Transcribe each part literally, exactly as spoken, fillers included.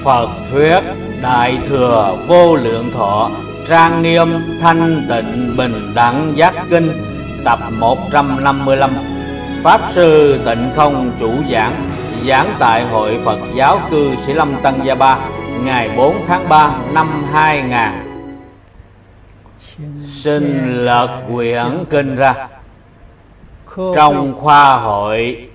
Phật thuyết Đại Thừa Vô Lượng Thọ Trang Nghiêm Thanh Tịnh Bình Đẳng Giác Kinh tập một trăm năm mươi lăm. Pháp Sư Tịnh Không chủ giảng, giảng tại Hội Phật Giáo Cư Sĩ Lâm Tân Gia Ba ngày bốn tháng ba năm hai nghìn. Xin lật quyển kinh ra. Trong khoa hội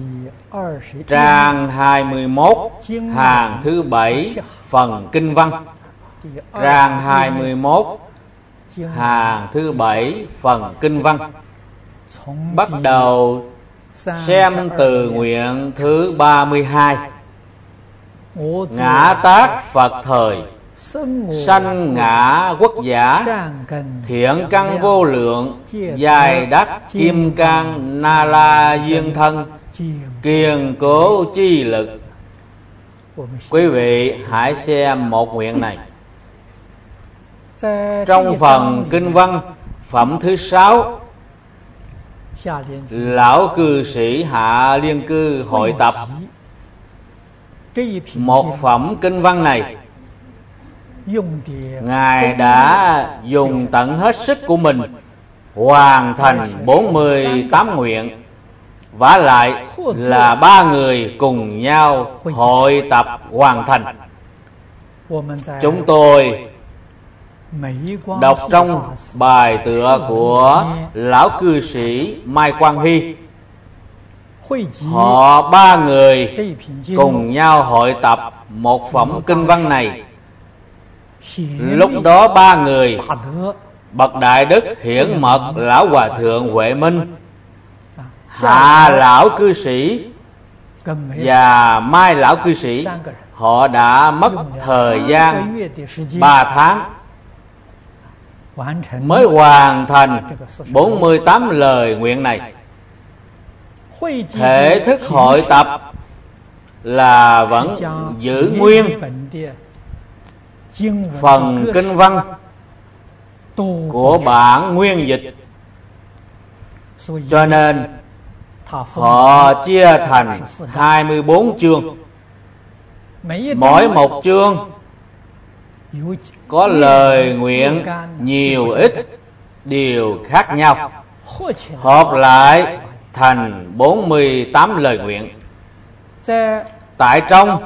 trang hai mươi mốt, hàng thứ bảy, phần kinh văn. Trang hai mươi mốt, hàng thứ bảy, phần kinh văn. Bắt đầu xem từ nguyện thứ ba mươi hai. Ngã tác Phật thời, sanh ngã quốc giả, thiện căn vô lượng, dài đắc kim cang na la duyên thân, kiên cố chi lực. Quý vị hãy xem một nguyện này. Trong phần kinh văn phẩm thứ sáu, lão cư sĩ Hạ Liên Cư hội tập một phẩm kinh văn này, Ngài đã dùng tận hết sức của mình hoàn thành bốn mươi tám nguyện. Vả lại là ba người cùng nhau hội tập hoàn thành. Chúng tôi đọc trong bài tựa của lão cư sĩ Mai Quang Hy, họ ba người cùng nhau hội tập một phẩm kinh văn này. Lúc đó ba người, bậc đại đức Hiển Mật lão hòa thượng Huệ Minh, Hạ lão cư sĩ và Mai lão cư sĩ, họ đã mất thời gian ba tháng mới hoàn thành bốn mươi tám lời nguyện này. Thể thức hội tập là vẫn giữ nguyên phần kinh văn của bản nguyên dịch, cho nên họ chia thành hai mươi bốn chương. Mỗi một chương có lời nguyện nhiều ít điều khác nhau, hợp lại thành bốn mươi tám lời nguyện. Tại trong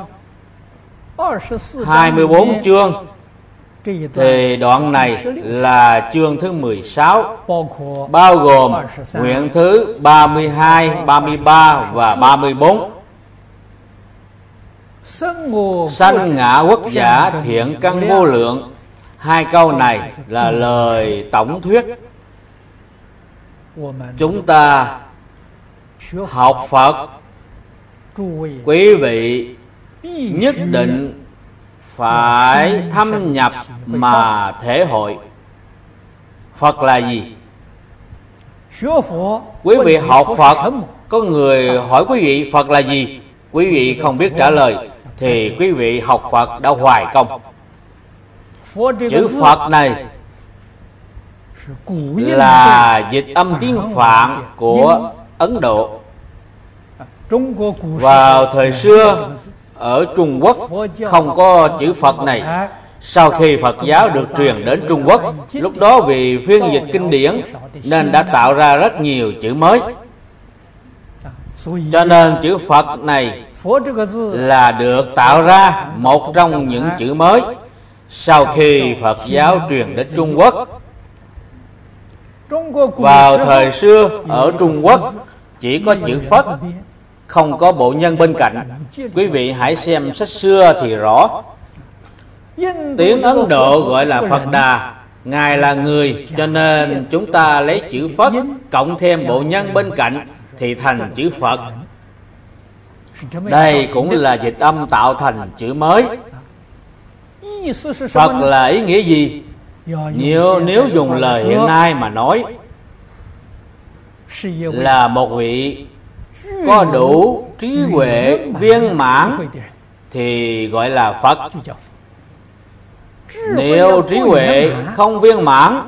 hai mươi bốn chương thì đoạn này là chương thứ mười sáu, bao gồm nguyện thứ ba mươi hai, ba mươi ba và ba mươi bốn. Sanh ngã quốc giả, thiện căn vô lượng. Hai câu này là lời tổng thuyết. Chúng ta học Phật, quý vị nhất định phải thâm nhập mà thể hội. Phật là gì? Quý vị học Phật, có người hỏi quý vị Phật là gì, quý vị không biết trả lời, thì quý vị học Phật đã hoài công. Chữ Phật này là dịch âm tiếng Phạn của Ấn Độ. Vào thời xưa ở Trung Quốc không có chữ Phật này. Sau khi Phật giáo được truyền đến Trung Quốc, lúc đó vì phiên dịch kinh điển nên đã tạo ra rất nhiều chữ mới. Cho nên chữ Phật này là được tạo ra một trong những chữ mới sau khi Phật giáo truyền đến Trung Quốc. Vào thời xưa ở Trung Quốc chỉ có chữ Phật, không có bộ nhân bên cạnh. Quý vị hãy xem sách xưa thì rõ. Tiếng Ấn Độ gọi là Phật Đà, Ngài là người, cho nên chúng ta lấy chữ Phật cộng thêm bộ nhân bên cạnh thì thành chữ Phật. Đây cũng là dịch âm tạo thành chữ mới. Phật là ý nghĩa gì? Nếu, nếu dùng lời hiện nay mà nói, là một vị có đủ trí huệ viên mãn thì gọi là Phật. Nếu trí huệ không viên mãn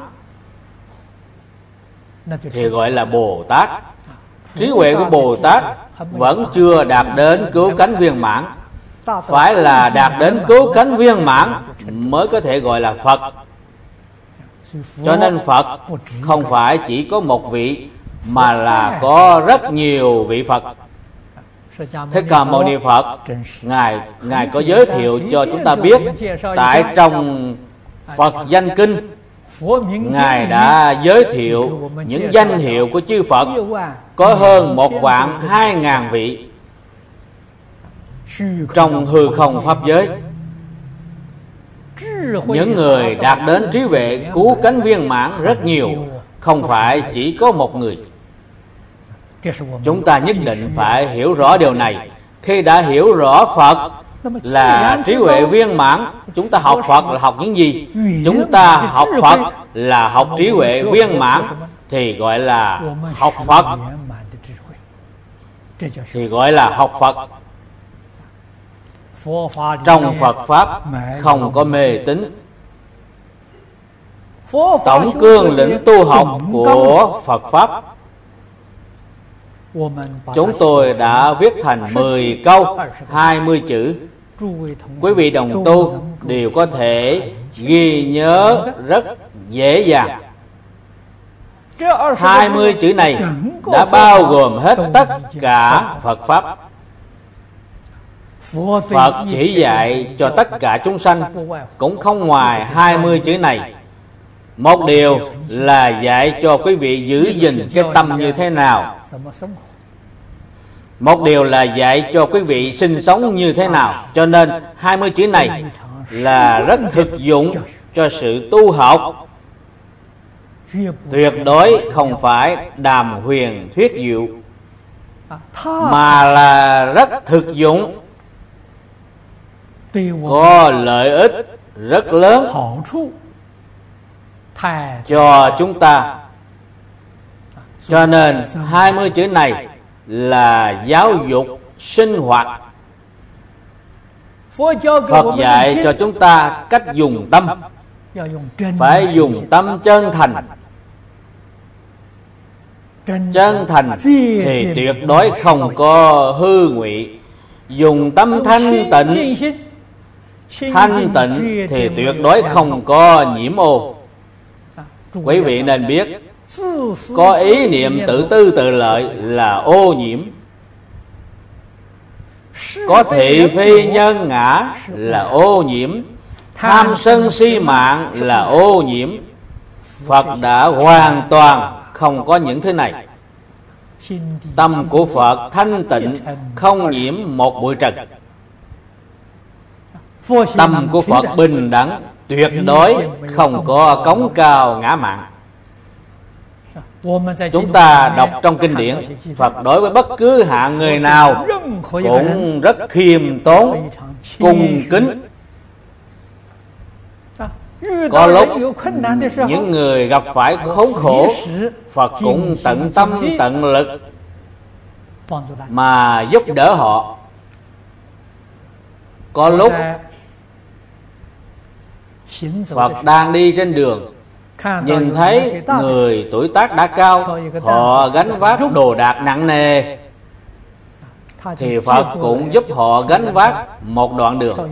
thì gọi là Bồ Tát. Trí huệ của Bồ Tát vẫn chưa đạt đến cứu cánh viên mãn. phải là đạt đến cứu cánh viên mãn mới có thể gọi là Phật. Cho nên Phật không phải chỉ có một vị, mà là có rất nhiều vị Phật. Thích Ca Mâu Ni Phật, Ngài Ngài có giới thiệu cho chúng ta biết tại trong Phật danh kinh, Ngài đã giới thiệu những danh hiệu của chư Phật có hơn một vạn hai ngàn vị trong hư không pháp giới. Những người đạt đến trí huệ cứu cánh viên mãn rất nhiều, không phải chỉ có một người. Chúng ta nhất định phải hiểu rõ điều này. Khi đã hiểu rõ Phật là trí huệ viên mãn, chúng ta học Phật là học những gì? Chúng ta học Phật là học trí huệ viên mãn, thì gọi là học Phật. Thì gọi là học Phật. Trong Phật Pháp không có mê tín. Tổng cương lĩnh tu học của Phật Pháp chúng tôi đã viết thành mười câu, hai mươi chữ. Quý vị đồng tu đều có thể ghi nhớ rất dễ dàng. Hai mươi chữ này đã bao gồm hết tất cả Phật Pháp. Phật chỉ dạy cho tất cả chúng sanh cũng không ngoài hai mươi chữ này. Một điều là dạy cho quý vị giữ gìn cái tâm như thế nào. Một điều là dạy cho quý vị sinh sống như thế nào. Cho nên hai mươi chữ này là rất thực dụng cho sự tu học. Tuyệt đối không phải đàm huyền thuyết diệu, mà là rất thực dụng, có lợi ích rất lớn cho chúng ta. Cho nên hai mươi chữ này là giáo dục sinh hoạt. Phật dạy cho chúng ta cách dùng tâm, phải dùng tâm chân thành. Chân thành thì tuyệt đối không có hư ngụy. Dùng tâm thanh tịnh, thanh tịnh thì tuyệt đối không có nhiễm ô. Quý vị nên biết, có ý niệm tự tư tự lợi là ô nhiễm, có thị phi nhân ngã là ô nhiễm, tham sân si mạng là ô nhiễm. Phật đã hoàn toàn không có những thứ này. Tâm của Phật thanh tịnh, không nhiễm một bụi trần. Tâm của Phật bình đẳng, tuyệt đối không có cống cao ngã mạn. Chúng ta đọc trong kinh điển, Phật đối với bất cứ hạng người nào cũng rất khiêm tốn, cung kính. Có lúc những người gặp phải khốn khổ, Phật cũng tận tâm tận lực mà giúp đỡ họ. Có lúc Phật đang đi trên đường, nhìn thấy người tuổi tác đã cao, họ gánh vác đồ đạc nặng nề, thì Phật cũng giúp họ gánh vác một đoạn đường.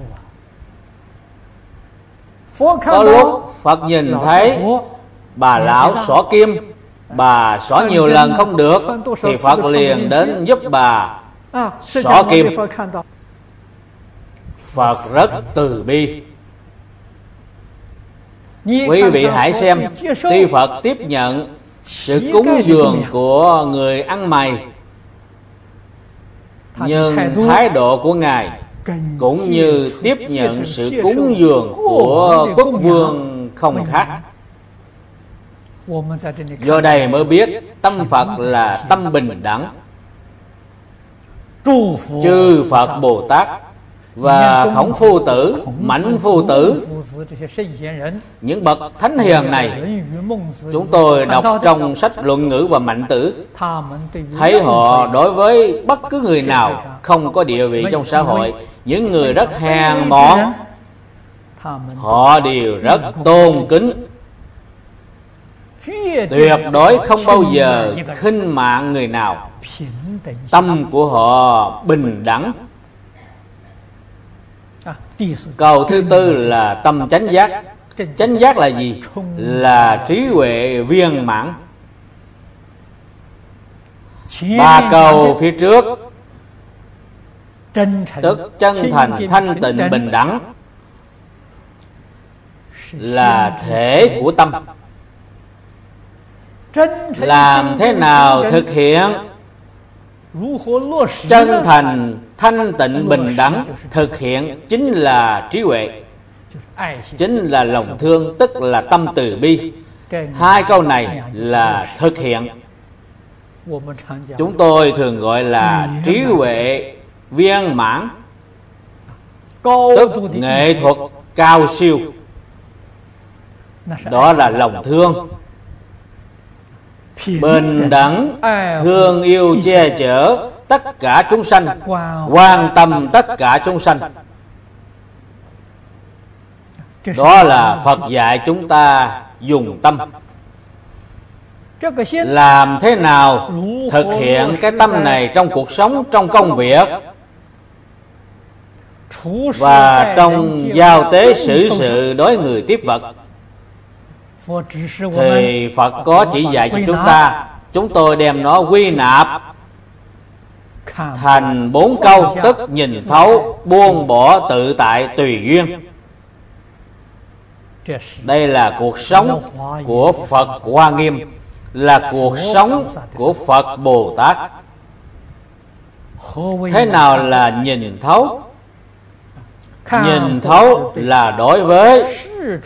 Có lúc Phật nhìn thấy bà lão xỏ kim, bà xỏ nhiều lần không được, thì Phật liền đến giúp bà xỏ kim. Phật rất từ bi. Quý vị hãy xem, khi Phật tiếp nhận sự cúng dường của người ăn mày, nhưng thái độ của Ngài cũng như tiếp nhận sự cúng dường của quốc vương không khác. Do đây mới biết tâm Phật là tâm bình đẳng. Chư Phật Bồ Tát và Khổng Phu Tử, Mãnh Phu Tử, những bậc thánh hiền này, chúng tôi đọc trong sách Luận Ngữ và Mạnh Tử, thấy họ đối với bất cứ người nào không có địa vị trong xã hội, những người rất hèn mọn, họ đều rất tôn kính, tuyệt đối không bao giờ khinh mạng người nào. Tâm của họ bình đẳng. Cầu thứ tư là tâm chánh giác. Chánh giác là gì? Là trí huệ viên mãn. Ba cầu phía trước, tức chân thành, thanh tịnh, bình đẳng, là thể của tâm. Làm thế nào thực hiện chân thành, thanh tịnh, bình đẳng? Thực hiện chính là trí huệ, chính là lòng thương, tức là tâm từ bi. Hai câu này là thực hiện. Chúng tôi thường gọi là trí huệ viên mãn, tức nghệ thuật cao siêu. Đó là lòng thương, bình đẳng, thương yêu che chở tất cả chúng sanh, quan tâm tất cả chúng sanh. Đó là Phật dạy chúng ta dùng tâm. Làm thế nào thực hiện cái tâm này trong cuộc sống, trong công việc và trong giao tế xử sự đối người tiếp vật, thì Phật có chỉ dạy cho chúng ta. Chúng tôi đem nó quy nạp thành bốn câu, tức nhìn thấu, buông bỏ, tự tại, tùy duyên. Đây là cuộc sống của Phật Hoa Nghiêm, là cuộc sống của Phật Bồ Tát. Thế nào là nhìn thấu? Nhìn thấu là đối với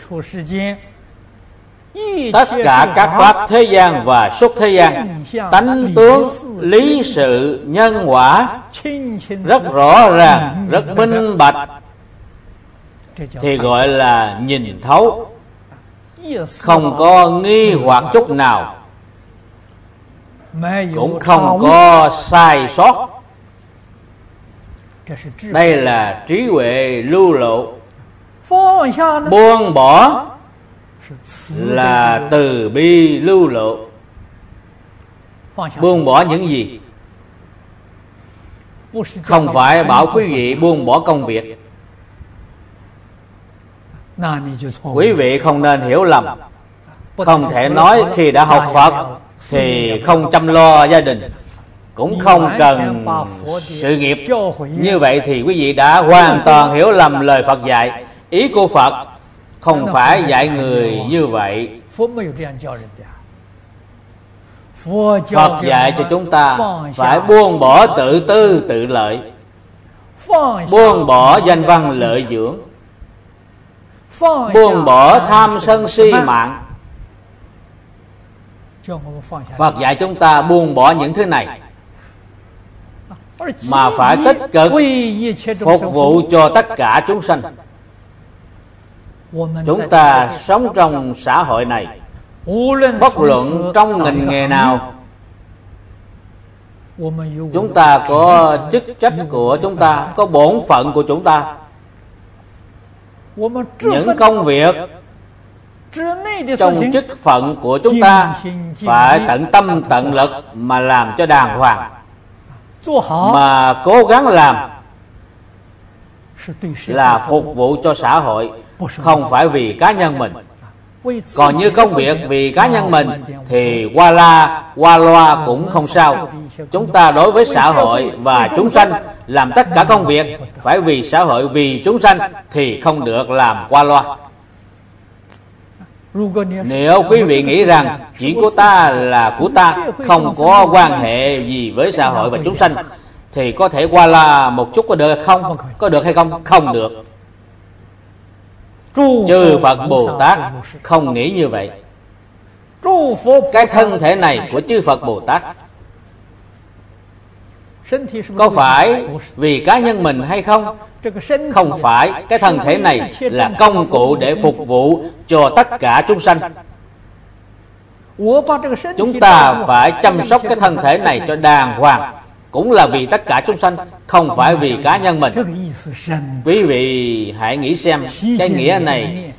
tất cả các pháp thế gian và xuất thế gian, tánh tướng, lý sự, nhân quả rất rõ ràng, rất minh bạch, thì gọi là nhìn thấu. Không có nghi hoặc chút nào, cũng không có sai sót. Đây là trí huệ lưu lộ. Buông bỏ là từ bi lưu lộ. Buông bỏ những gì? Không phải bảo quý vị buông bỏ công việc. Quý vị không nên hiểu lầm. Không thể nói khi đã học Phật thì không chăm lo gia đình, cũng không cần sự nghiệp. Như vậy thì quý vị đã hoàn toàn hiểu lầm lời Phật dạy. Ý của Phật không phải dạy người như vậy. Phật dạy cho chúng ta phải buông bỏ tự tư tự lợi, buông bỏ danh văn lợi dưỡng, buông bỏ tham sân si mạng. Phật dạy chúng ta buông bỏ những thứ này, mà phải tích cực phục vụ cho tất cả chúng sanh. Chúng ta sống trong xã hội này, bất luận trong ngành nghề nào, chúng ta có chức trách của chúng ta, có bổn phận của chúng ta. Những công việc trong chức phận của chúng ta phải tận tâm tận lực mà làm cho đàng hoàng, mà cố gắng làm là phục vụ cho xã hội, không phải vì cá nhân mình. Còn như công việc vì cá nhân mình thì qua la qua loa cũng không sao. Chúng ta đối với xã hội và chúng sanh làm tất cả công việc phải vì xã hội, vì chúng sanh, thì không được làm qua loa. Nếu quý vị nghĩ rằng chuyện của ta là của ta, không có quan hệ gì với xã hội và chúng sanh, thì có thể qua la một chút có được hay không? Có được hay không? Không được. Chư Phật Bồ Tát không nghĩ như vậy. Cái thân thể này của chư Phật Bồ Tát có phải vì cá nhân mình hay không? Không phải. Cái thân thể này là công cụ để phục vụ cho tất cả chúng sanh. Chúng ta phải chăm sóc cái thân thể này cho đàng hoàng, cũng là vì tất cả chúng sanh, không phải vì cá nhân mình. Quý vị hãy nghĩ xem, cái nghĩa này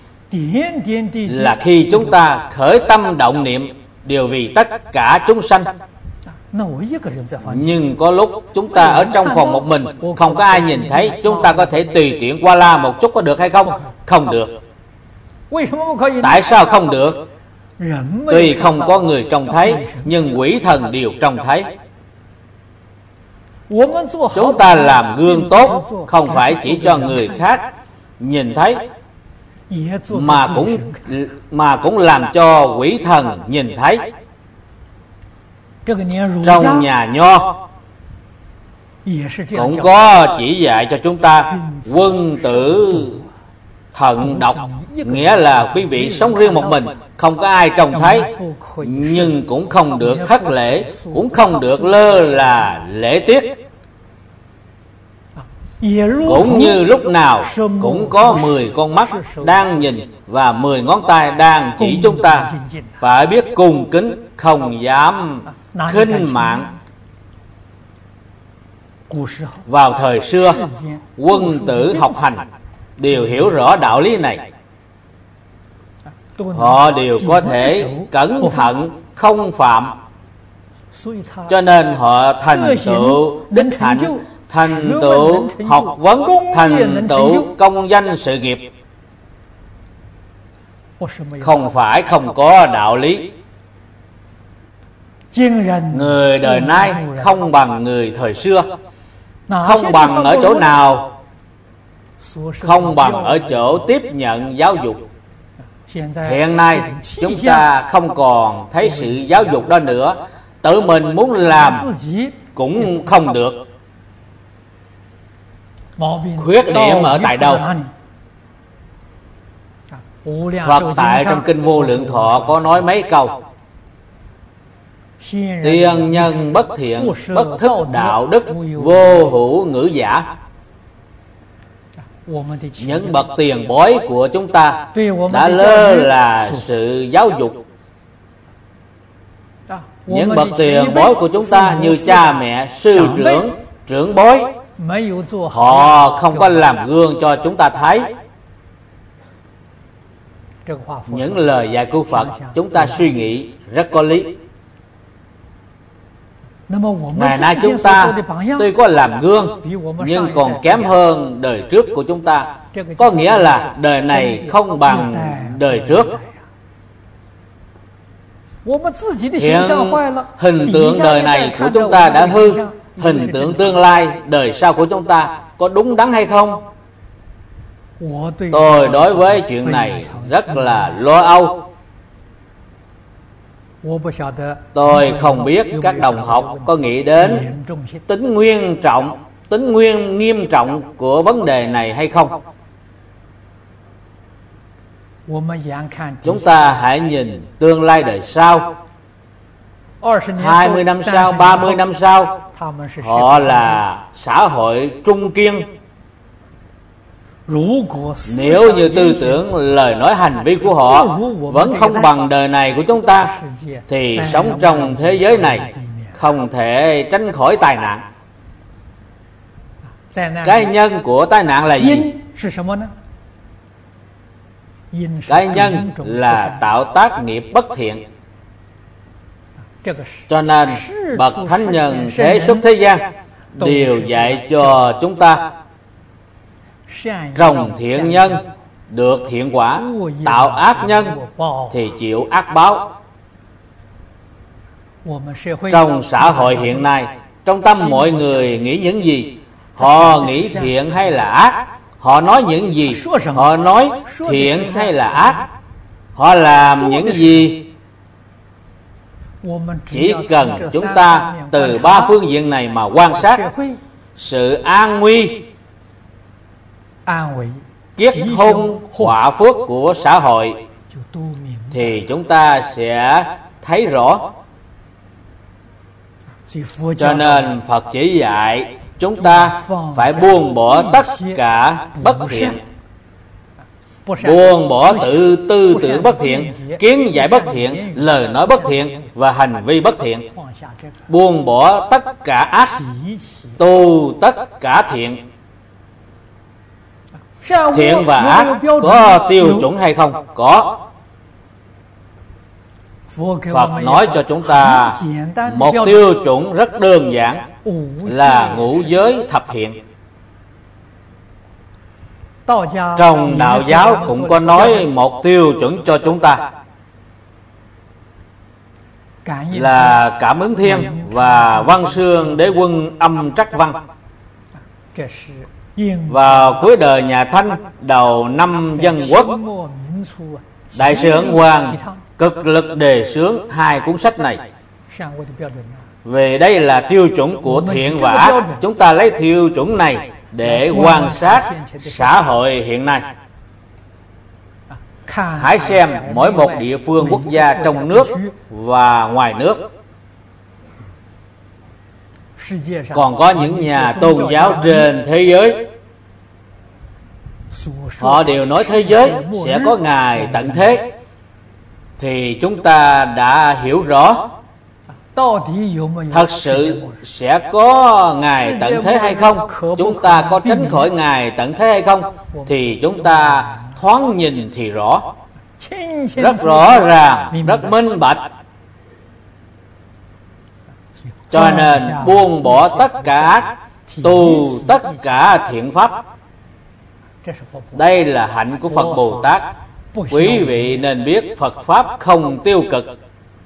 là khi chúng ta khởi tâm động niệm đều vì tất cả chúng sanh, Nhưng có lúc chúng ta ở trong phòng một mình, không có ai nhìn thấy, chúng ta có thể tùy tiện qua la một chút có được hay không? Không được. Tại sao không được? Tuy không có người trông thấy, nhưng quỷ thần đều trông thấy. Chúng ta làm gương tốt, không phải chỉ cho người khác nhìn thấy, mà cũng mà cũng làm cho quỷ thần nhìn thấy. Trong nhà Nho cũng có chỉ dạy cho chúng ta quân tử thận độc, nghĩa là quý vị sống riêng một mình, không có ai trông thấy, nhưng cũng không được thất lễ, cũng không được lơ là lễ tiết. Cũng như lúc nào cũng có mười con mắt đang nhìn và mười ngón tay đang chỉ chúng ta, phải biết cung kính, không dám khinh mạng. Vào thời xưa, quân tử học hành đều hiểu rõ đạo lý này. Họ đều có thể cẩn thận không phạm, cho nên họ thành tựu đích hạnh, thành tựu học vấn, thành tựu công danh sự nghiệp. Không phải không có đạo lý. Người đời nay không bằng người thời xưa. Không bằng ở chỗ nào? Không bằng ở chỗ tiếp nhận giáo dục. Hiện nay chúng ta không còn thấy sự giáo dục đó nữa. Tự mình muốn làm cũng không được. Khuyết điểm ở tại đâu? Phật tại trong Kinh Vô Lượng Thọ có nói mấy câu: tiên nhân bất thiện, bất thức đạo đức, vô hữu ngữ giả. Những bậc tiền bối của chúng ta đã lơ là sự giáo dục. Những bậc tiền bối của chúng ta như cha mẹ, sư trưởng, trưởng bối, họ không có làm gương cho chúng ta thấy. Những lời dạy của Phật chúng ta suy nghĩ rất có lý. Ngày nay chúng ta tuy có làm gương, nhưng còn kém hơn đời trước của chúng ta. Có nghĩa là đời này không bằng đời trước. Hiện hình tượng đời này của chúng ta đã hư, hình tượng tương lai đời sau của chúng ta có đúng đắn hay không? Tôi đối với chuyện này rất là lo âu. Tôi không biết các đồng học có nghĩ đến tính nguyên trọng, tính nguyên nghiêm trọng của vấn đề này hay không. Chúng ta hãy nhìn tương lai đời sau, hai mươi năm sau, ba mươi năm sau, họ là xã hội trung kiên. Nếu như tư tưởng, lời nói, hành vi của họ vẫn không bằng đời này của chúng ta, thì sống trong thế giới này không thể tránh khỏi tai nạn. Cái nhân của tai nạn là gì? Cái nhân là tạo tác nghiệp bất thiện. Cho nên bậc thánh nhân thế xuất thế gian đều dạy cho chúng ta: trồng thiện nhân được thiện quả, tạo ác nhân thì chịu ác báo. Trong xã hội hiện nay, trong tâm mọi người nghĩ những gì? Họ nghĩ thiện hay là ác? Họ nói những gì? Họ nói thiện hay là ác? Họ làm những gì? Chỉ cần chúng ta từ ba phương diện này mà quan sát sự an nguy, kiết hung, họa phước của xã hội, thì chúng ta sẽ thấy rõ. Cho nên Phật chỉ dạy chúng ta phải buông bỏ tất cả bất thiện, buông bỏ tự tư tưởng bất thiện, kiến giải bất thiện, lời nói bất thiện và hành vi bất thiện. Buông bỏ tất cả ác, tu tất cả thiện. Thiện và ác có tiêu chuẩn hay không? Có. Phật nói cho chúng ta một tiêu chuẩn rất đơn giản là ngũ giới thập thiện. Trong đạo giáo cũng có nói một tiêu chuẩn cho chúng ta là Cảm Ứng Thiên và Văn Xương Đế Quân Âm Trắc Văn. Vào cuối đời nhà Thanh, đầu năm Dân Quốc, Đại sư Ấn Quang cực lực đề xướng hai cuốn sách này. Vì đây là tiêu chuẩn của thiện và ác, chúng ta lấy tiêu chuẩn này để quan sát xã hội hiện nay. Hãy xem mỗi một địa phương quốc gia trong nước và ngoài nước. Còn có những nhà tôn giáo trên thế giới, họ đều nói thế giới sẽ có ngày tận thế. Thì chúng ta đã hiểu rõ thật sự sẽ có ngày tận thế hay không, chúng ta có tránh khỏi ngày tận thế hay không, thì chúng ta thoáng nhìn thì rõ, rất rõ ràng, rất minh bạch. Cho nên buông bỏ tất cả ác, tu tất cả thiện pháp. Đây là hạnh của Phật Bồ Tát. Quý vị nên biết Phật Pháp không tiêu cực,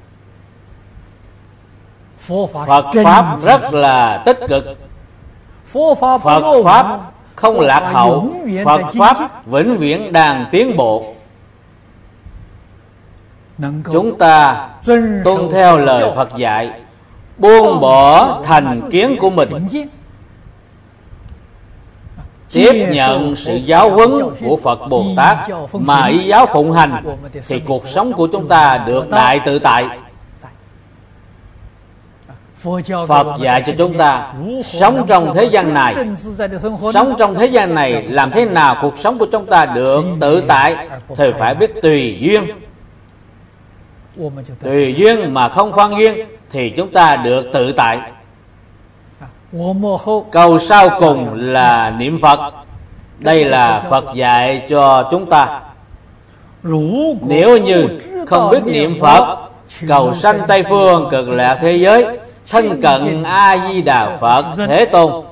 Phật Pháp rất là tích cực. Phật Pháp không lạc hậu, Phật Pháp vĩnh viễn đang tiến bộ. Chúng ta tuân theo lời Phật dạy, buông bỏ thành kiến của mình, tiếp nhận sự giáo huấn của Phật Bồ Tát mà y giáo phụng hành, thì cuộc sống của chúng ta được đại tự tại. Phật dạy cho chúng ta sống trong thế gian này, sống trong thế gian này làm thế nào cuộc sống của chúng ta được tự tại, thì phải biết tùy duyên. Tùy duyên mà không phân duyên thì chúng ta được tự tại. Câu sau cùng là niệm Phật. Đây là Phật dạy cho chúng ta. Nếu như không biết niệm Phật, cầu sanh Tây Phương Cực Lạc thế giới, thân cận A Di Đà Phật Thế Tôn,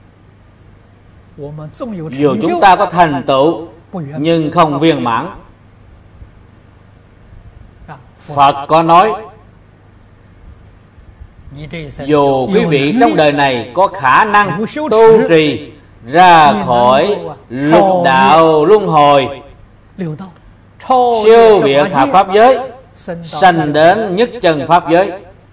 dù chúng ta có thành tựu nhưng không viên mãn. Phật có nói, dù quý vị trong đời này có khả năng tu trì ra khỏi lục đạo luân hồi, siêu việt thập pháp giới, sanh đến nhất chân pháp giới.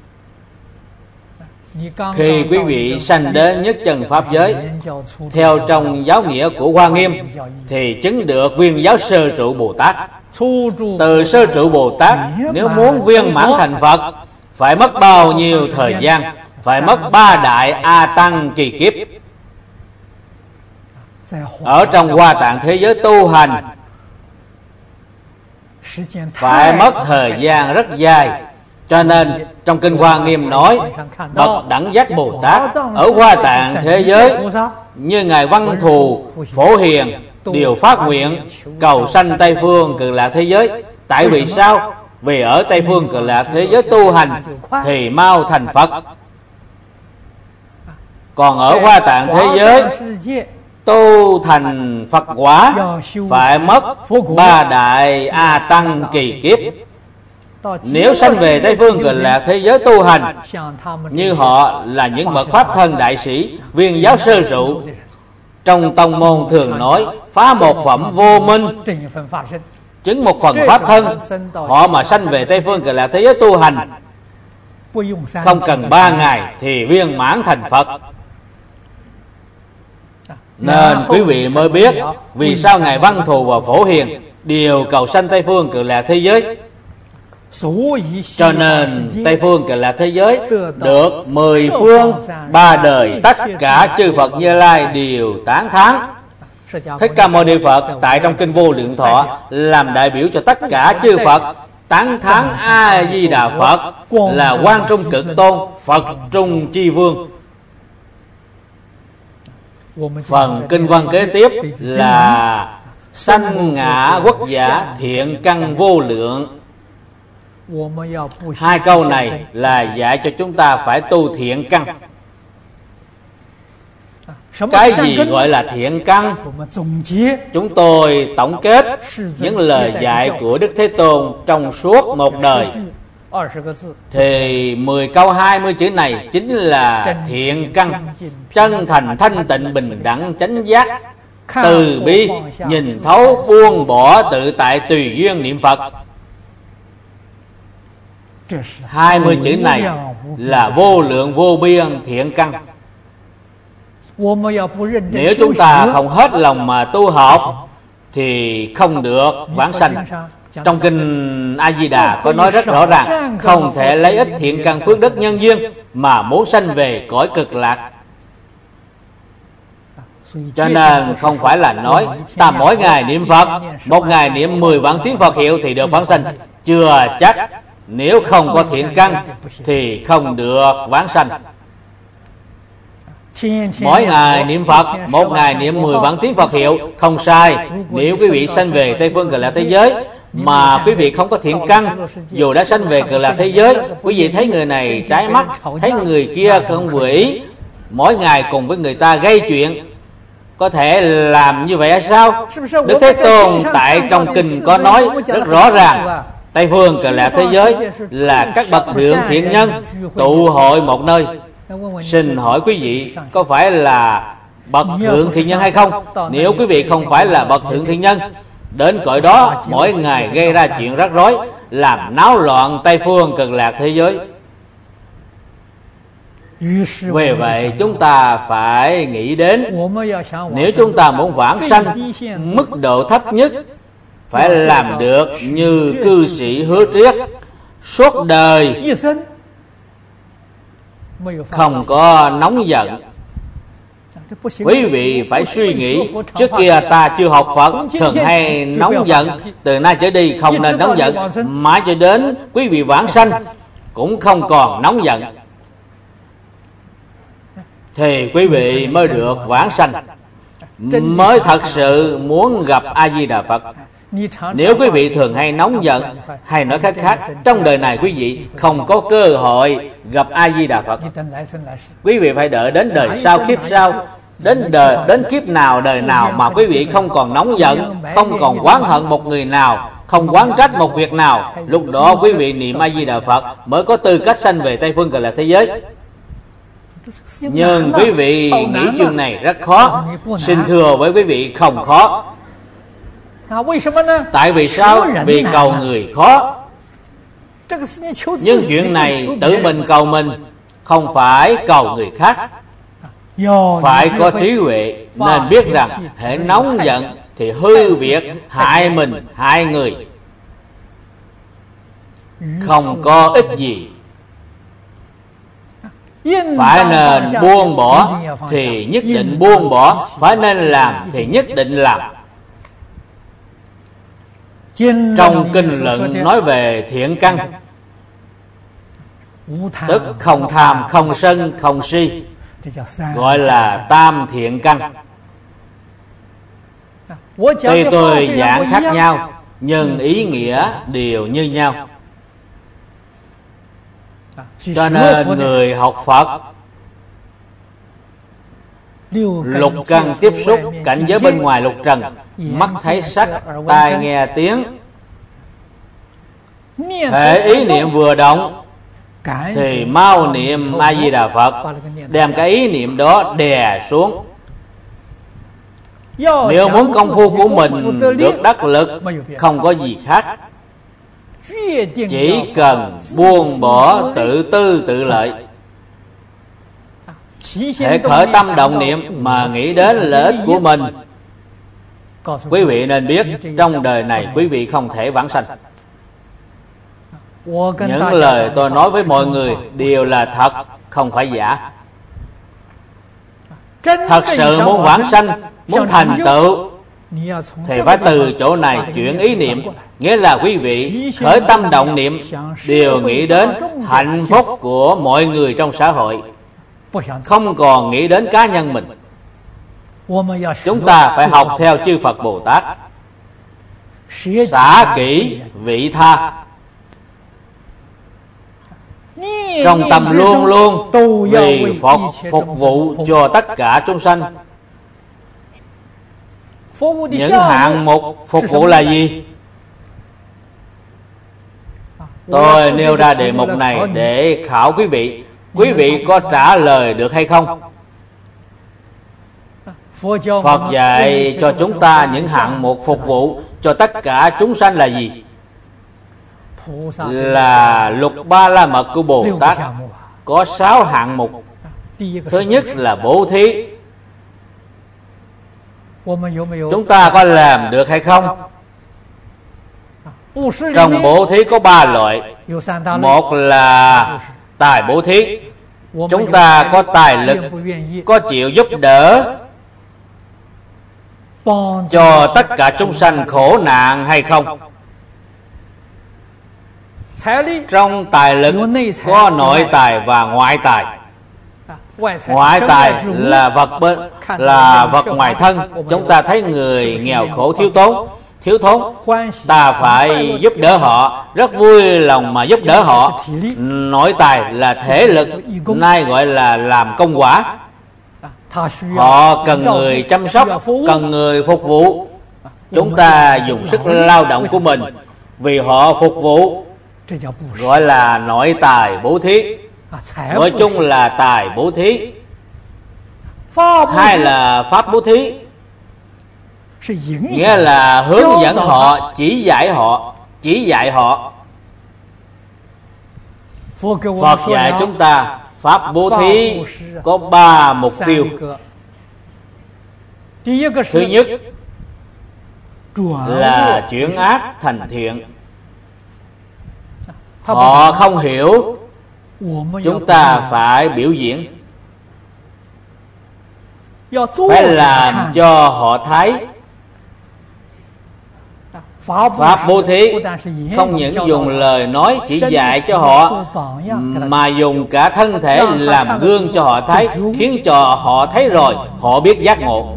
Khi quý vị sanh đến nhất chân pháp giới, theo trong giáo nghĩa của Hoa Nghiêm, thì chứng được viên giáo sơ trụ Bồ Tát. Từ sơ trụ Bồ Tát, nếu muốn viên mãn thành Phật, phải mất bao nhiêu thời gian? Phải mất ba đại A Tăng kỳ kiếp. Ở trong Hoa Tạng thế giới tu hành phải mất thời gian rất dài. Cho nên trong Kinh Hoa Nghiêm nói, bậc đẳng giác Bồ Tát ở Hoa Tạng thế giới như Ngài Văn Thù, Phổ Hiền đều phát nguyện cầu sanh Tây Phương Cực Lạc thế giới. Tại vì sao? Vì ở Tây Phương Cực Lạc thế giới tu hành thì mau thành Phật. Còn ở Hoa Tạng thế giới tu thành Phật quả phải mất ba đại A Tăng kỳ kiếp. Nếu sanh về Tây Phương Cực Lạc thế giới tu hành như họ là những bậc pháp thân đại sĩ, viên giáo sơ trụ, trong tông môn thường nói phá một phẩm vô minh, chứng một phần pháp thân, họ mà sanh về Tây Phương Cực Lạc thế giới tu hành không cần ba ngày thì viên mãn thành Phật. Nên quý vị mới biết vì sao Ngài Văn Thù và Phổ Hiền đều cầu sanh Tây Phương Cực Lạc thế giới. Cho nên Tây Phương Cực Lạc thế giới được mười phương ba đời tất cả chư Phật Như Lai đều tán thán. Thích Ca Mâu Ni Phật tại trong Kinh Vô Lượng Thọ làm đại biểu cho tất cả chư Phật tán thán A Di Đà Phật là Quang Trung Cực Tôn, Phật Trung Chi Vương. Phần kinh văn kế tiếp là sanh ngã quốc giả thiện căn vô lượng, Hai câu này là dạy cho chúng ta phải tu thiện căn. Cái gì gọi là thiện căn? Chúng tôi tổng kết những lời dạy của Đức Thế Tôn trong suốt một đời, thì mười câu hai mươi chữ này chính là thiện căn. Chân thành, thanh tịnh, bình đẳng, chánh giác, từ bi, nhìn thấu, buông bỏ, tự tại, tùy duyên niệm Phật. Hai mươi chữ này là vô lượng vô biên thiện căn. Nếu chúng ta không hết lòng mà tu học thì không được vãng sanh. Trong kinh A Di Đà có nói rất rõ ràng, không thể lấy ít thiện căn phước đức nhân duyên mà muốn sanh về cõi cực lạc. Cho nên không phải là nói ta mỗi ngày niệm Phật, một ngày niệm mười vạn tiếng Phật hiệu thì được vãng sanh. Chưa chắc. Nếu không có thiện căn thì không được vãng sanh. Mỗi ngày niệm Phật, một ngày niệm mười vạn tiếng Phật hiệu không sai. Nếu quý vị sanh về Tây Phương Cực Lạc thế giới mà quý vị không có thiện căn, dù đã sanh về Cực Lạc thế giới, quý vị thấy người này trái mắt, thấy người kia không vừa ý, mỗi ngày cùng với người ta gây chuyện, có thể làm như vậy hay sao? Đức Thế Tôn tại trong kinh có nói rất rõ ràng, Tây Phương Cực Lạc thế giới là các bậc thượng thiện nhân tụ hội một nơi. Xin hỏi quý vị có phải là bậc thượng thiện nhân hay không? Nếu quý vị không phải là bậc thượng thiện nhân, đến cõi đó mỗi ngày gây ra chuyện rắc rối, làm náo loạn Tây Phương Cực Lạc thế giới. Vì vậy chúng ta phải nghĩ đến, nếu chúng ta muốn vãng sanh, mức độ thấp nhất phải làm được như cư sĩ Hứa Triết, suốt đời không có nóng giận. Quý vị phải suy nghĩ, trước kia ta chưa học Phật thường hay nóng giận, từ nay trở đi không nên nóng giận, mãi cho đến quý vị vãng sanh cũng không còn nóng giận, thì quý vị mới được vãng sanh, mới thật sự muốn gặp A Di Đà Phật. Nếu quý vị thường hay nóng giận, hay nói cách khác, trong đời này quý vị không có cơ hội gặp A Di Đà Phật. Quý vị phải đợi đến đời sau, kiếp sau, đến đời đến kiếp nào đời nào mà quý vị không còn nóng giận, không còn oán hận một người nào, không oán trách một việc nào, lúc đó quý vị niệm A Di Đà Phật mới có tư cách sanh về Tây Phương Cực Lạc thế giới. Nhưng quý vị nghĩ chương này rất khó. Xin thưa với quý vị, không khó. Tại vì sao? Vì cầu người khó. Nhưng chuyện này tự mình cầu mình, không phải cầu người khác. Phải có trí huệ, nên biết rằng hễ nóng giận thì hư việc, hại mình, hại người, không có ích gì. Phải nên buông bỏ thì nhất định buông bỏ, phải nên làm thì nhất định làm. Trong kinh luận nói về thiện căn, tức không tham, không sân, không si, gọi là tam thiện căn. Tuy tôi giảng khác nhau, nhưng ý nghĩa đều như nhau. Cho nên người học Phật, lục căn tiếp xúc cảnh giới bên ngoài lục trần, mắt thấy sắc, tai nghe tiếng, thể ý niệm vừa động thì mau niệm A Di Đà Phật, đem cái ý niệm đó đè xuống. Nếu muốn công phu của mình được đắc lực, không có gì khác, chỉ cần buông bỏ tự tư tự lợi. Hễ khởi tâm động niệm mà nghĩ đến lợi ích của mình, quý vị nên biết trong đời này quý vị không thể vãng sanh. Những lời tôi nói với mọi người đều là thật, không phải giả. Thật sự muốn vãng sanh, muốn thành tựu, thì phải từ chỗ này chuyển ý niệm. Nghĩa là quý vị khởi tâm động niệm đều nghĩ đến hạnh phúc của mọi người trong xã hội, không còn nghĩ đến cá nhân mình. Chúng ta phải học theo chư Phật Bồ Tát, xả kỹ vị tha. trong tâm luôn luôn vì Phật phục vụ cho tất cả chúng sanh. Những hạng mục phục vụ là gì? Tôi nêu ra đề mục này để khảo quý vị. Quý vị có trả lời được hay không? Phật dạy cho chúng ta những hạng mục phục vụ cho tất cả chúng sanh là gì? Là Lục Ba La Mật của Bồ Tát có sáu hạng mục. Thứ nhất là bố thí. Chúng ta có làm được hay không? Trong bố thí có ba loại. Một là tài bố thí. Chúng ta có tài lực, có chịu giúp đỡ cho tất cả chúng sanh khổ nạn hay không? Trong tài lực có nội tài và ngoại tài. Ngoại tài là vật bên, là vật ngoài thân. Chúng ta thấy người nghèo khổ thiếu tốn, thiếu thốn, ta phải giúp đỡ họ, rất vui lòng mà giúp đỡ họ. Nội tài là thể lực, nay gọi là làm công quả. Họ cần người chăm sóc, cần người phục vụ. Chúng ta dùng sức lao động của mình vì họ phục vụ, gọi là nội tài bố thí. Nói chung là tài bố thí. Hai là pháp bố thí, nghĩa là hướng dẫn họ, chỉ dạy họ, chỉ dạy họ. Phật dạy chúng ta pháp bố thí có ba mục tiêu. Thứ nhất là chuyển ác thành thiện. Họ không hiểu, chúng ta phải biểu diễn, phải làm cho họ thấy. Pháp bố thí không những dùng lời nói chỉ dạy cho họ, mà dùng cả thân thể làm gương cho họ thấy, khiến cho họ thấy rồi họ biết giác ngộ.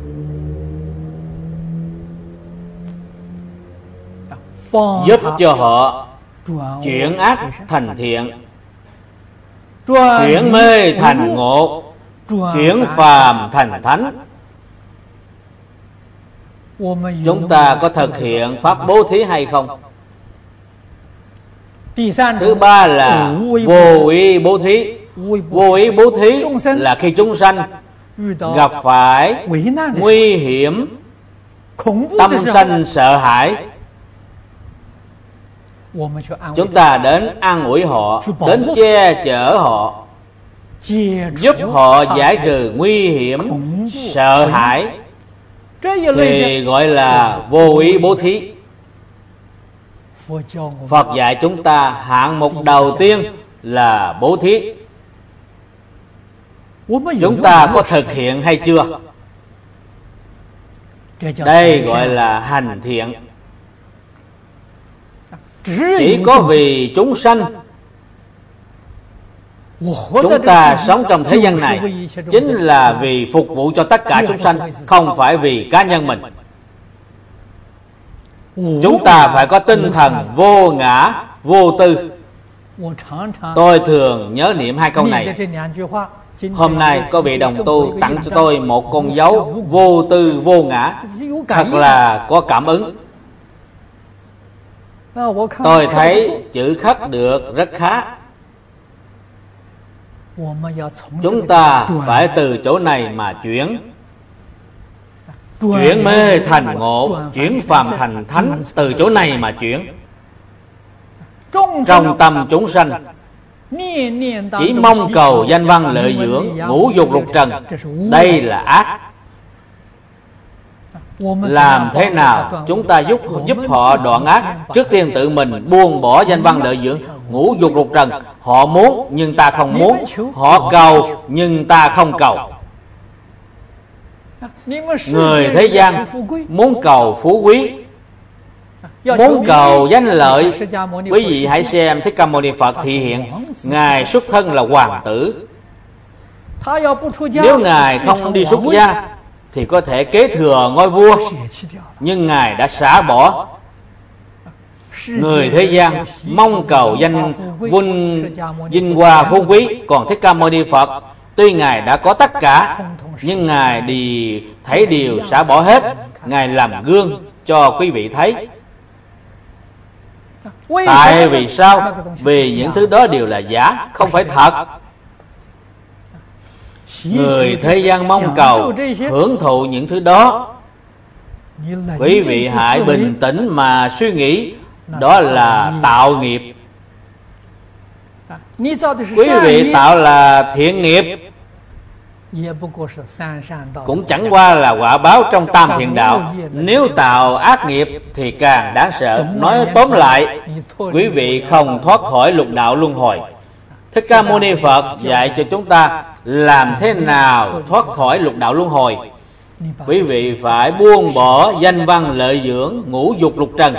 Giúp cho họ chuyển ác thành thiện, chuyển mê thành ngộ, chuyển phàm thành thánh. Chúng ta có thực hiện pháp bố thí hay không? Thứ ba là vô ý bố thí. Vô ý bố thí là khi chúng sanh gặp phải nguy hiểm, tâm sanh sợ hãi, chúng ta đến an ủi họ, đến che chở họ, giúp họ giải trừ nguy hiểm, sợ hãi, thì gọi là vô ý bố thí. Phật dạy chúng ta hạng mục đầu tiên là bố thí. Chúng ta có thực hiện hay chưa? Đây gọi là hành thiện. Chỉ có vì chúng sanh, chúng ta sống trong thế gian này chính là vì phục vụ cho tất cả chúng sanh, không phải vì cá nhân mình. Chúng ta phải có tinh thần vô ngã, vô tư. Tôi thường nhớ niệm hai câu này. Hôm nay có vị đồng tu tặng cho tôi một con dấu vô tư vô ngã, thật là có cảm ứng. Tôi thấy chữ khắc được rất khá. Chúng ta phải từ chỗ này mà chuyển, chuyển mê thành ngộ, chuyển phàm thành thánh, từ chỗ này mà chuyển. Trong tâm chúng sanh chỉ mong cầu danh văn lợi dưỡng, ngũ dục lục trần, đây là ác. Làm thế nào chúng ta giúp giúp họ đoạn ác? Trước tiên tự mình buông bỏ danh văn lợi dưỡng, ngũ dục lục trần. Họ muốn nhưng ta không muốn, họ cầu nhưng ta không cầu. Người thế gian muốn cầu phú quý, muốn cầu danh lợi. Quý vị hãy xem Thích Ca Mâu Ni Phật thị hiện, Ngài xuất thân là hoàng tử. Nếu Ngài không đi xuất gia thì có thể kế thừa ngôi vua, nhưng Ngài đã xả bỏ. Người thế gian mong cầu danh vinh vinh hoa phú quý, còn Thích Ca Mâu Ni Phật tuy Ngài đã có tất cả, nhưng Ngài đi thấy điều xả bỏ hết. Ngài làm gương cho quý vị thấy. Tại vì sao? Vì những thứ đó đều là giả, không phải thật. Người thế gian mong cầu hưởng thụ những thứ đó. Quý vị hãy bình tĩnh mà suy nghĩ, đó là tạo nghiệp. Quý vị tạo là thiện nghiệp, cũng chẳng qua là quả báo trong tam thiện đạo. Nếu tạo ác nghiệp thì càng đáng sợ. Nói tóm lại, quý vị không thoát khỏi lục đạo luân hồi. Thích Ca Mâu Ni Phật dạy cho chúng ta làm thế nào thoát khỏi lục đạo luân hồi. Quý vị phải buông bỏ danh văn lợi dưỡng, ngũ dục lục trần.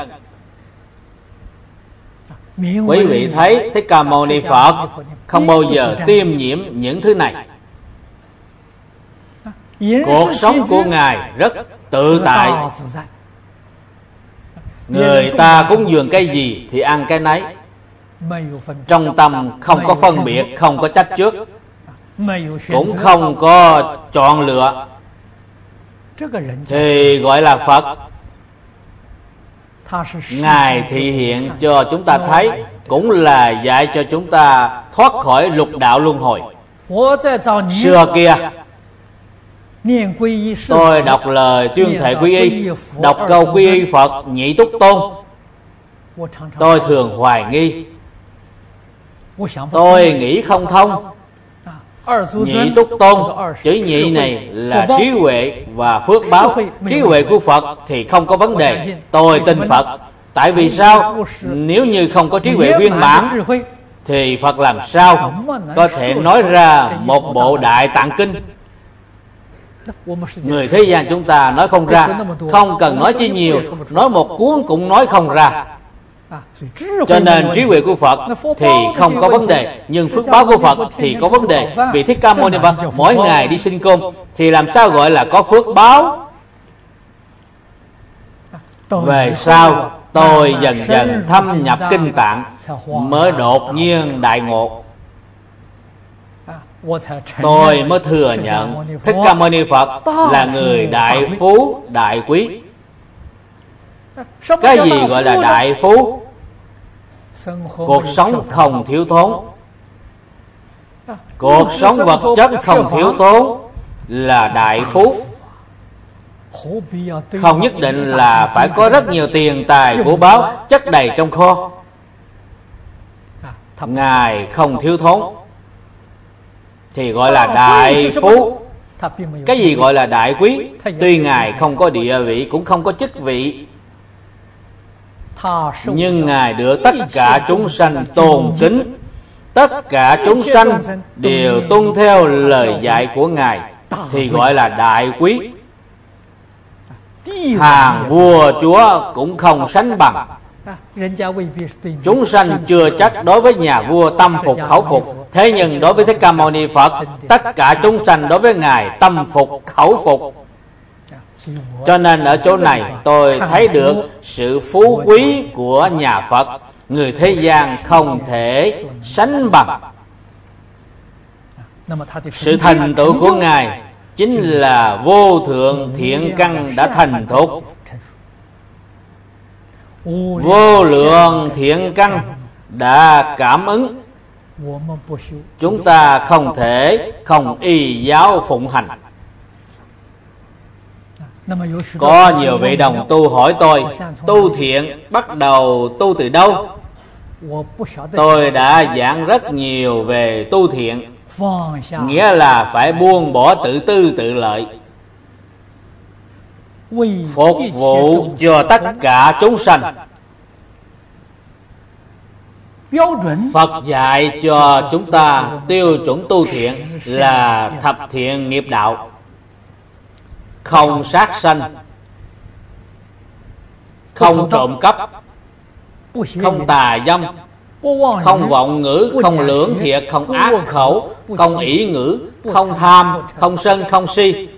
Quý vị thấy Thích Ca Mâu Ni Phật không bao giờ tiêm nhiễm những thứ này. Cuộc sống của Ngài rất tự tại. Người ta cúng dường cái gì thì ăn cái nấy. Trong tâm không có phân biệt, không có trách trước, cũng không có chọn lựa, thì gọi là Phật. Ngài thị hiện cho chúng ta thấy, cũng là dạy cho chúng ta thoát khỏi lục đạo luân hồi. Xưa kia tôi đọc lời tuyên thệ quy y, đọc câu quy y Phật Nhị Túc Tôn, tôi thường hoài nghi, tôi nghĩ không thông. Nhị Túc Tôn, chữ nhị này là trí huệ và phước báo. Trí huệ của Phật thì không có vấn đề, tôi tin Phật. Tại vì sao? Nếu như không có trí huệ viên mãn thì Phật làm sao có thể nói ra một bộ Đại Tạng Kinh? Người thế gian chúng ta nói không ra, không cần nói chi nhiều, nói một cuốn cũng nói không ra. Cho nên trí huệ của Phật thì không có vấn đề, nhưng phước báo của Phật thì có vấn đề. Vì Thích Ca Mâu Ni Phật mỗi ngày đi sinh cơm thì làm sao gọi là có phước báo? Về sau tôi dần dần thâm nhập kinh tạng, mới đột nhiên đại ngộ. Tôi mới thừa nhận Thích Ca Mâu Ni Phật là người đại phú đại quý. Cái gì gọi là đại phú? Cuộc sống không thiếu thốn, cuộc sống vật chất không thiếu thốn là đại phú. Không nhất định là phải có rất nhiều tiền tài của báo chất đầy trong kho. Ngài không thiếu thốn thì gọi là đại phú. Cái gì gọi là đại quý? Tuy Ngài không có địa vị, cũng không có chức vị, nhưng Ngài được tất cả chúng sanh tôn kính. Tất cả chúng sanh đều tuân theo lời dạy của Ngài thì gọi là đại quý. Hàng vua chúa cũng không sánh bằng. Chúng sanh chưa chắc đối với nhà vua tâm phục khẩu phục, thế nhưng đối với Thích Ca Mâu Ni Phật, tất cả chúng sanh đối với Ngài tâm phục khẩu phục. Cho nên ở chỗ này tôi thấy được sự phú quý của nhà Phật, người thế gian không thể sánh bằng. Sự thành tựu của Ngài chính là vô thượng thiện căn đã thành thục. Vô lượng thiện căn đã cảm ứng. Chúng ta không thể không y giáo phụng hành. Có nhiều vị đồng tu hỏi tôi, tu thiện bắt đầu tu từ đâu? Tôi đã giảng rất nhiều về tu thiện, nghĩa là phải buông bỏ tự tư tự lợi, phục vụ cho tất cả chúng sanh. Phật dạy cho chúng ta tiêu chuẩn tu thiện là thập thiện nghiệp đạo: không sát sanh, không trộm cắp, không tà dâm, không vọng ngữ, không lưỡng thiệt, không ác khẩu, không ỷ ngữ, không tham, không sân, không si.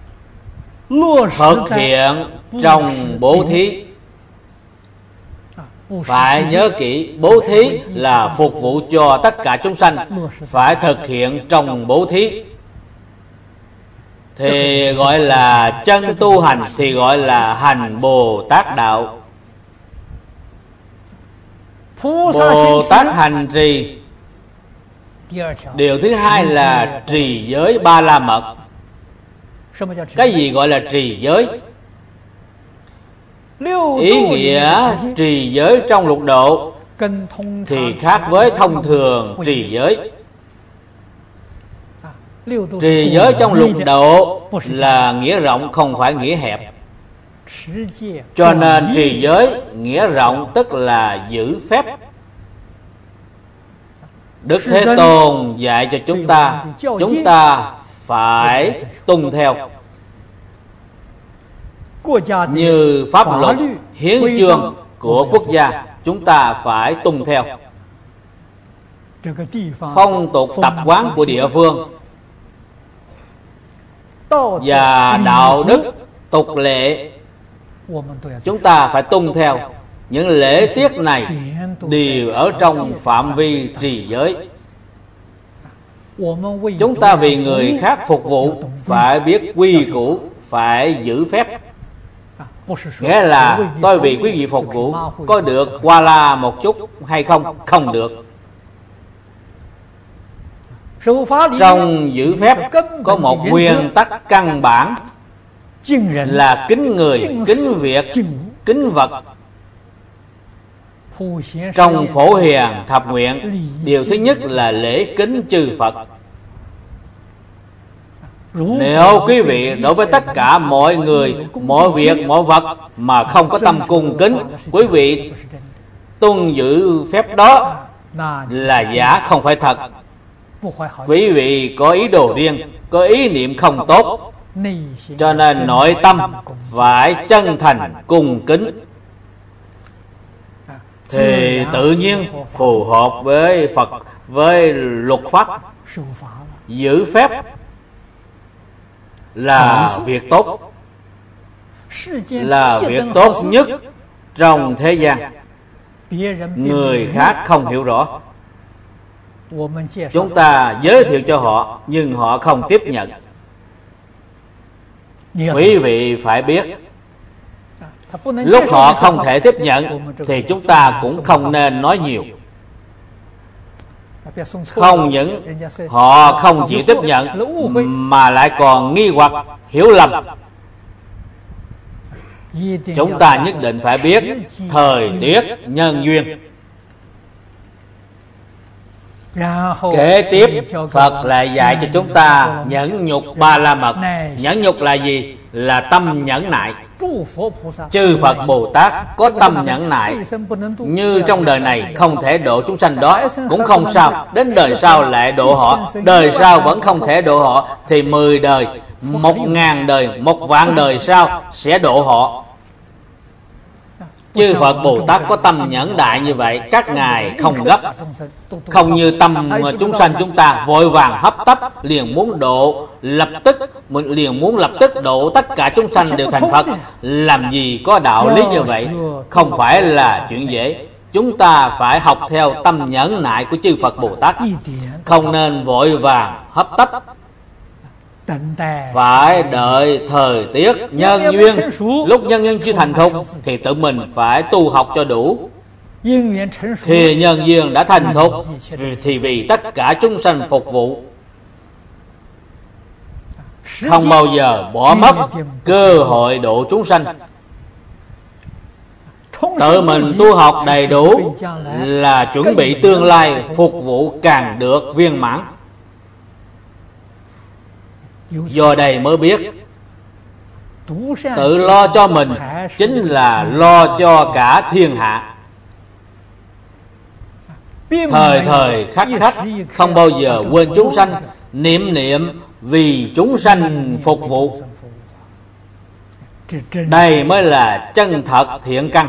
Thực hiện trong bố thí. Phải nhớ kỹ, bố thí là phục vụ cho tất cả chúng sanh. Phải thực hiện trong bố thí thì gọi là chân tu hành, thì gọi là hành Bồ Tát đạo. Bồ Tát hành trì. Điều thứ hai là trì giới ba la mật. Cái gì gọi là trì giới? Ý nghĩa trì giới trong lục độ thì khác với thông thường trì giới. Trì giới trong lục độ là nghĩa rộng, không phải nghĩa hẹp. Cho nên trì giới nghĩa rộng tức là giữ phép. Đức Thế Tôn dạy cho chúng ta, chúng ta phải tuân theo. Như pháp luật, hiến chương của quốc gia, chúng ta phải tuân theo. Phong tục tập quán của địa phương và đạo đức tục lệ, chúng ta phải tuân theo. Những lễ tiết này đều ở trong phạm vi trì giới. Chúng ta vì người khác phục vụ, phải biết quy củ, phải giữ phép. Nghĩa là tôi vì quý vị phục vụ, có được qua la một chút hay không? Không được. Trong giữ phép có một nguyên tắc căn bản là kính người, kính việc, kính vật. Trong Phổ Hiền Thập Nguyện, điều thứ nhất là lễ kính chư Phật. Nếu quý vị đối với tất cả mọi người, mọi việc, mọi vật mà không có tâm cung kính, quý vị tuân giữ phép đó là giả, không phải thật. Quý vị có ý đồ riêng, có ý niệm không tốt, cho nên nội tâm phải chân thành cung kính, thì tự nhiên phù hợp với Phật, với luật pháp. Giữ phép là việc tốt, là việc tốt nhất trong thế gian. Người khác không hiểu rõ, chúng ta giới thiệu cho họ nhưng họ không tiếp nhận. Quý vị phải biết, lúc họ không thể tiếp nhận thì chúng ta cũng không nên nói nhiều. Không những họ không chịu tiếp nhận mà lại còn nghi hoặc, hiểu lầm. Chúng ta nhất định phải biết thời tiết, nhân duyên. Kế tiếp, Phật lại dạy cho chúng ta nhẫn nhục ba la mật. Nhẫn nhục là gì? Là tâm nhẫn nại. Chư Phật Bồ Tát có tâm nhẫn nại. Như trong đời này không thể độ chúng sanh đó cũng không sao, đến đời sau lại độ họ. Đời sau vẫn không thể độ họ thì mười đời, một ngàn đời, một vạn đời sau sẽ độ họ. Chư Phật Bồ Tát có tâm nhẫn đại như vậy. Các ngài không gấp, không như tâm chúng sanh chúng ta vội vàng hấp tấp, liền muốn độ lập tức, liền muốn lập tức độ tất cả chúng sanh đều thành Phật. Làm gì có đạo lý như vậy, không phải là chuyện dễ. Chúng ta phải học theo tâm nhẫn nại của chư Phật Bồ Tát, không nên vội vàng hấp tấp. Phải đợi thời tiết, nhân duyên. Lúc nhân duyên chưa thành thục thì tự mình phải tu học cho đủ. Khi nhân duyên đã thành thục thì vì tất cả chúng sanh phục vụ, không bao giờ bỏ mất cơ hội độ chúng sanh. Tự mình tu học đầy đủ là chuẩn bị tương lai phục vụ càng được viên mãn. Do đây mới biết, tự lo cho mình chính là lo cho cả thiên hạ. Thời thời khắc khắc không bao giờ quên chúng sanh, niệm niệm vì chúng sanh phục vụ. Đây mới là chân thật thiện căn.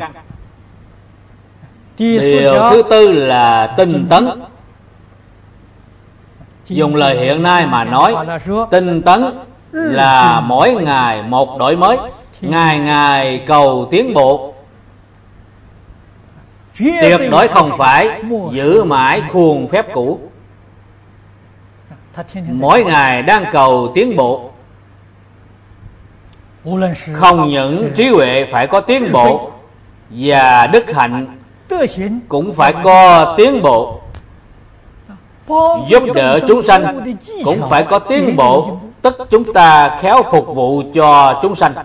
Điều thứ tư là tinh tấn. Dùng lời hiện nay mà nói, tinh tấn là mỗi ngày một đổi mới, ngày ngày cầu tiến bộ. tuyệt đối không phải giữ mãi khuôn phép cũ. Mỗi ngày đang cầu tiến bộ. Không những trí huệ phải có tiến bộ, và đức hạnh cũng phải có tiến bộ. Giúp đỡ chúng sanh cũng phải có tiến bộ, tức chúng ta khéo phục vụ cho chúng sanh.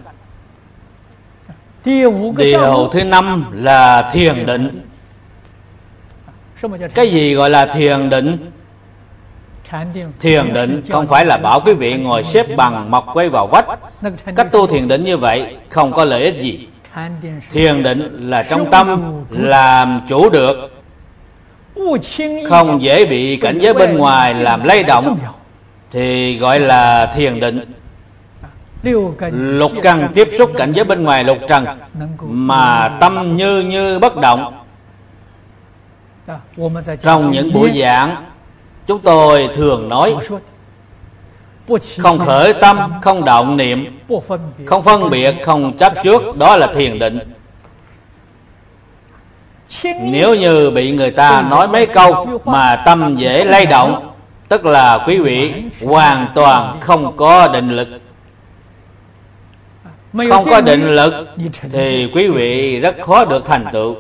Điều thứ năm là thiền định. Cái gì gọi là thiền định? Thiền định không phải là bảo quý vị ngồi xếp bằng mọc quay vào vách. Cách tu thiền định như vậy không có lợi ích gì. Thiền định là trong tâm làm chủ được, không dễ bị cảnh giới bên ngoài làm lay động, thì gọi là thiền định. Lục căn tiếp xúc cảnh giới bên ngoài lục trần mà tâm như như bất động. Trong những buổi giảng, chúng tôi thường nói không khởi tâm, không động niệm, không phân biệt, không chấp trước, đó là thiền định. Nếu như bị người ta nói mấy câu mà tâm dễ lay động, tức là quý vị hoàn toàn không có định lực. Không có định lực thì quý vị rất khó được thành tựu.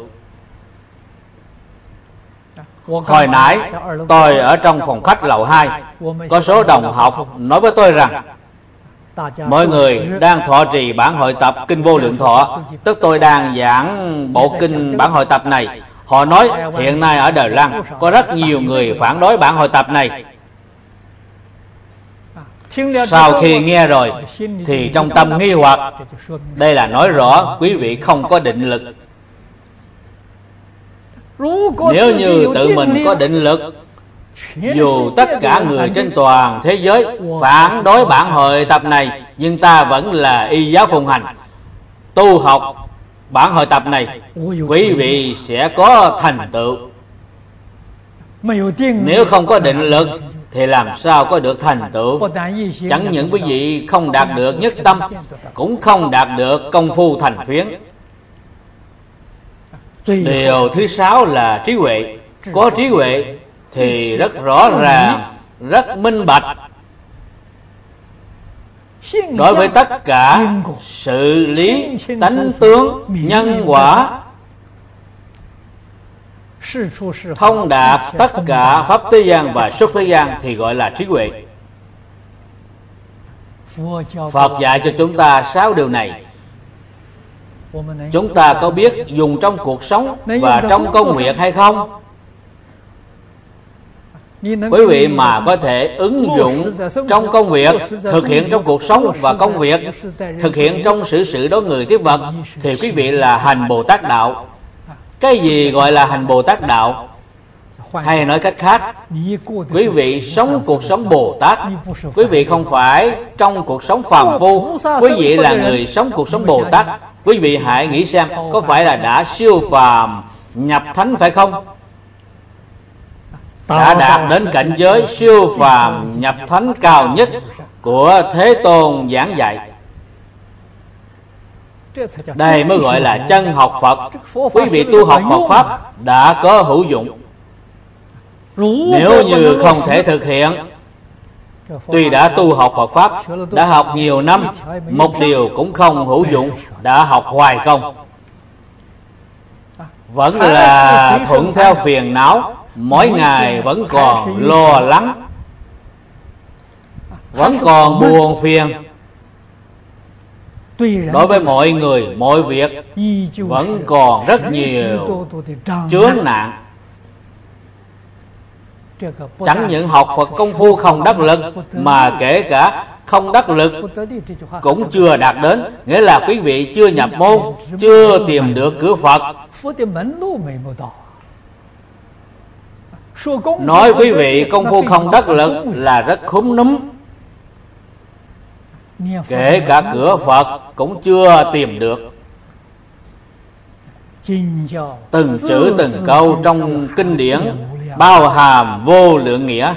Hồi nãy tôi ở trong phòng khách lầu hai, có số đồng học nói với tôi rằng mọi người đang thọ trì bản hội tập Kinh Vô Lượng Thọ, tức tôi đang giảng bộ kinh bản hội tập này. Họ nói hiện nay ở Đài Loan có rất nhiều người phản đối bản hội tập này. Sau khi nghe rồi thì trong tâm nghi hoặc. Đây là nói rõ quý vị không có định lực. Nếu như tự mình có định lực, dù tất cả người trên toàn thế giới phản đối bản hội tập này, nhưng ta vẫn là y giáo phụng hành, tu học bản hội tập này, quý vị sẽ có thành tựu. Nếu không có định lực thì làm sao có được thành tựu? Chẳng những quý vị không đạt được nhất tâm, cũng không đạt được công phu thành phiến. Điều thứ sáu là trí huệ. Có trí huệ thì rất rõ ràng, rất minh bạch đối với tất cả sự lý, tánh tướng, nhân quả, thông đạt tất cả pháp thế gian và xuất thế gian, thì gọi là trí huệ. Phật dạy cho chúng ta sáu điều này. Chúng ta có biết dùng trong cuộc sống và trong công việc hay không? Quý vị mà có thể ứng dụng trong công việc, thực hiện trong cuộc sống và công việc, thực hiện trong xử sự đối người tiếp vật, thì quý vị là hành Bồ Tát đạo. Cái gì gọi là hành Bồ Tát đạo? Hay nói cách khác, quý vị sống cuộc sống Bồ Tát. Quý vị không phải trong cuộc sống phàm phu, quý vị là người sống cuộc sống Bồ Tát. Quý vị hãy nghĩ xem, có phải là đã siêu phàm nhập thánh phải không? Đã đạt đến cảnh giới siêu phàm nhập thánh cao nhất của Thế Tôn giảng dạy. Đây mới gọi là chân học Phật. Quý vị tu học Phật Pháp đã có hữu dụng. Nếu như không thể thực hiện, tuy đã tu học Phật Pháp, đã học nhiều năm, một điều cũng không hữu dụng, đã học hoài công, vẫn là thuận theo phiền não, mỗi ngày vẫn còn lo lắng, vẫn còn buồn phiền. Đối với mọi người, mọi việc vẫn còn rất nhiều chướng nạn. Chẳng những học Phật công phu không đắc lực, mà kể cả không đắc lực cũng chưa đạt đến, nghĩa là quý vị chưa nhập môn, chưa tìm được cửa Phật. Nói quý vị công phu không đắc lực là rất khúm núm. Kể cả cửa Phật cũng chưa tìm được. Từng chữ từng câu trong kinh điển bao hàm vô lượng nghĩa.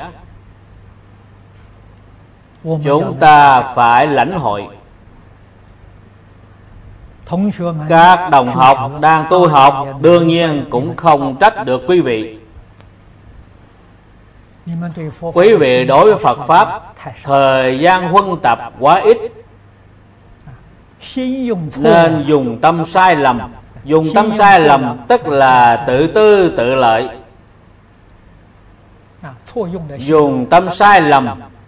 Chúng ta phải lãnh hội. Các đồng học đang tu học đương nhiên cũng không trách được quý vị. Quý vị đối với Phật Pháp thời gian huân tập quá ít, nên dùng tâm sai lầm. Dùng tâm sai lầm tức là tự tư tự lợi. Dùng tâm sai lầm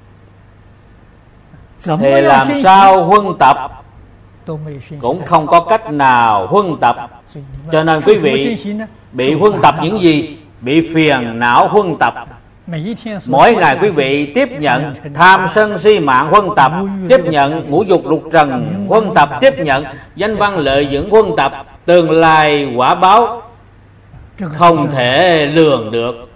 thì làm sao huân tập cũng không có cách nào huân tập. Cho nên quý vị bị huân tập những gì? Bị phiền não huân tập. Mỗi ngày quý vị tiếp nhận tham sân si mạng huân tập, tiếp nhận ngũ dục lục trần huân tập, tiếp nhận danh văn lợi dưỡng huân tập. Tương lai quả báo không thể lường được.